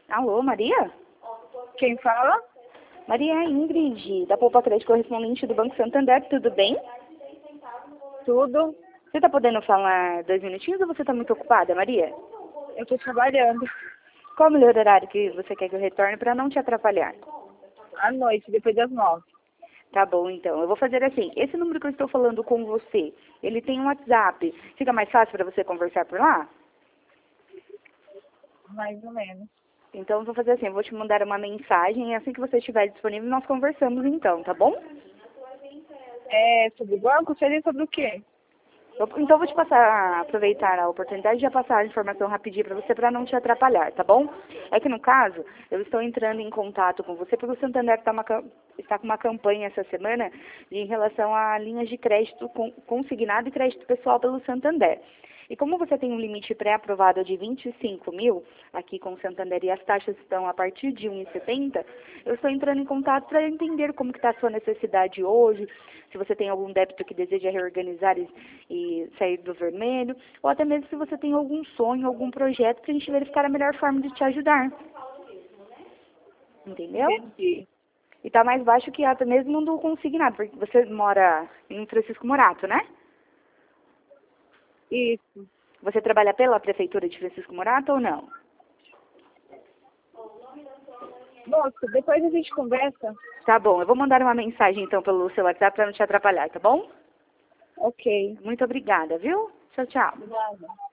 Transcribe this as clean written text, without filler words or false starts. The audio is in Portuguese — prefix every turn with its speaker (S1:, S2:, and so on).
S1: Alô, Maria?
S2: Quem fala?
S1: Maria, é a Ingrid, da Poupa Crédito Correspondente do Banco Santander, tudo bem?
S2: Tudo.
S1: Você está podendo falar 2 minutinhos ou você está muito ocupada, Maria?
S2: Eu tô trabalhando.
S1: Qual o melhor horário que você quer que eu retorne para não te atrapalhar?
S2: À noite, depois das 9.
S1: Tá bom, então. Eu vou fazer assim. Esse número que eu estou falando com você, ele tem um WhatsApp. Fica mais fácil para você conversar por lá?
S2: Mais ou menos.
S1: Então, eu vou fazer assim. Eu vou te mandar uma mensagem e assim que você estiver disponível, nós conversamos então, tá bom?
S2: É sobre o banco? Seria sobre o quê?
S1: Então, eu vou te passar, aproveitar a oportunidade de já passar a informação rapidinho para você, para não te atrapalhar, tá bom? É que, no caso, eu estou entrando em contato com você, porque o Santander está com uma campanha essa semana em relação a linhas de crédito consignado e crédito pessoal pelo Santander. E como você tem um limite pré-aprovado de 25 mil, aqui com o Santander, e as taxas estão a partir de 1,70, eu estou entrando em contato para entender como que está a sua necessidade hoje, se você tem algum débito que deseja reorganizar e sair do vermelho, ou até mesmo se você tem algum sonho, algum projeto, para a gente verificar a melhor forma de te ajudar. Entendeu?
S2: Entendi.
S1: E está mais baixo que até mesmo do consignado, porque você mora em Francisco Morato, né?
S2: Isso.
S1: Você trabalha pela Prefeitura de Francisco Morato ou não?
S2: Moça, depois a gente conversa.
S1: Tá bom, eu vou mandar uma mensagem então pelo seu WhatsApp para não te atrapalhar, tá bom?
S2: Ok.
S1: Muito obrigada, viu? Tchau, tchau.
S2: Obrigada.